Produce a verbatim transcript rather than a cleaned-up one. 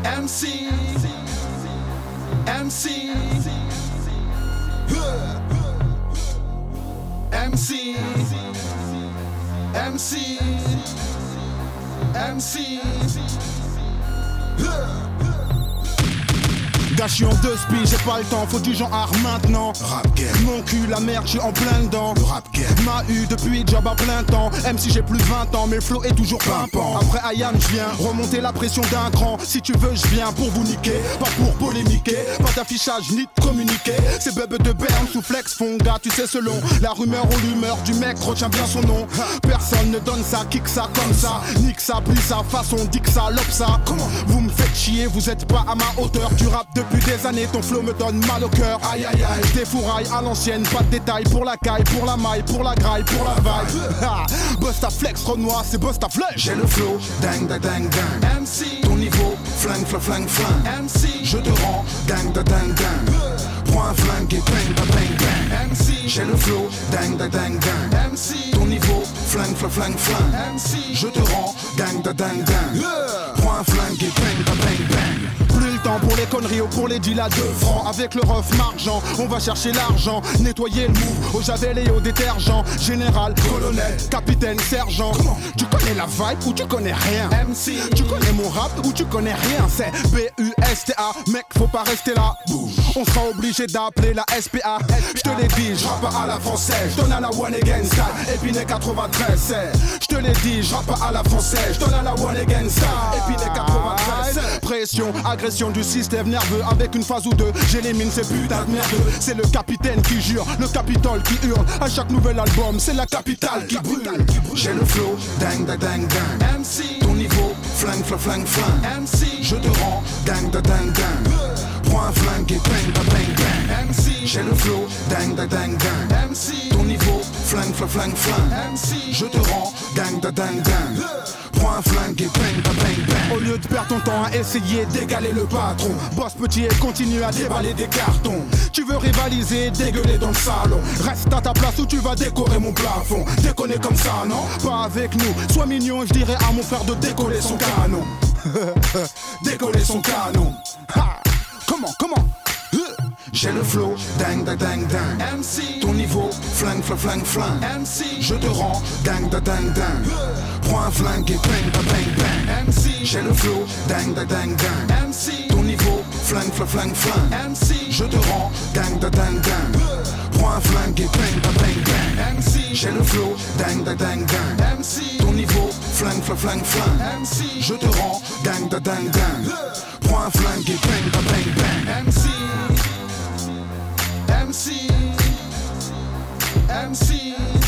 M C M C M C M C M C Gars, j'suis en deux spies, j'ai pas le temps, faut du genre maintenant. Rap game, mon cul, la merde, j'suis en plein dedans. le rap game, m'a eu depuis job à plein temps. Même si j'ai plus de vingt ans, mais le flow est toujours pimpant. Après Ayam, j'viens remonter la pression d'un cran. Si tu veux, j'viens pour vous niquer, pas pour polémiquer. Pas d'affichage ni de communiquer. Ces bubs de Berne sous flex font gars, tu sais selon la rumeur ou l'humeur du mec, retiens bien son nom. Personne ne donne ça, kick ça comme ça. Nique ça, plie ça, façon, dick ça, lope ça. Comment vous me faites chier, vous êtes pas à ma hauteur. Tu rappes depuis des années, ton flow me donne mal au cœur. Aïe aïe aïe, des fourrailles à l'ancienne, pas de détails pour la caille, pour la maille, pour la graille, pour la vibe. Ha, boss ta flex, Renoir, c'est boss ta flèche. j'ai le flow, dang da dang dang. M C, Ton niveau, flingue fla flingue flingue. M C, Je te rends, dang da dang dang. Prends un flingue et bang da bang bang. M C, J'ai le flow, dang da dang dang. M C, Ton niveau, flingue fla flingue flingue. M C, Je te rends, dang da dang dang. Prends un flingue et bang da bang bang. plus le temps pour les conneries ou pour les deals à deux francs. Avec le ref margent, on va chercher l'argent. Nettoyer le move au javel et au détergent. Général, colonel, capitaine, sergent. Comment tu connais la vibe ou tu connais rien? M C, tu connais mon rap ou tu connais rien? C'est B U S T A, mec, faut pas rester là. On sera obligé d'appeler la S P A. Je te l'ai dit, je rappe pas à la française. Je donne à la one again style, Épinay quatre-vingt-treize. Je te l'ai dit, je rappe pas à la française. Je donne à la one again style, Épinay quatre-vingt-treize. Pression, agression du système nerveux. Avec une phase ou deux, j'élimine ces putains de merdeux. C'est le capitaine qui jure, le Capitole qui hurle. À chaque nouvel album, c'est la capitale qui brûle. J'ai le flow, dang da dang dang. M C, Ton niveau, flingue fla flingue flingue. M C, Je te rends, dang da dang dang. Prends un flingue et bang da bang bang. M C, J'ai le flow, dang da dang dang. M C, Ton niveau, flingue fla flingue flingue. M C, Je te rends, dang da dang dang. Prends un flingue et bang da bang bang. Au lieu de perdre ton temps à essayer d'égaler le patron, bosse petit et continue à déballer des cartons. Tu veux rivaliser, dégueuler dans le salon. Reste à ta place ou tu vas décorer mon plafond. Déconner comme ça, non? Pas avec nous. Sois mignon, je dirais à mon frère de décoller son canon. Décoller son canon. Ha! Comment, comment? J'ai le flow, dang da dang dang. M C, Ton niveau, flingue fla flingue flingue. M C, Je te rends, dang da dang dang. Prends un flingue et bang da bang bang. M C, J'ai le flow, dang da dang dang. M C, Ton niveau, flingue fla flingue flingue. M C, Je te rends, dang da dang dang. Prends un flingue et bang da bang bang. M C, J'ai le flow, dang da dang dang. M C, Ton niveau, flingue fla flingue flingue. M C, Je te rends, dang da dang dang. Prends un flingue et bang da bang bang. M C, M C, M C.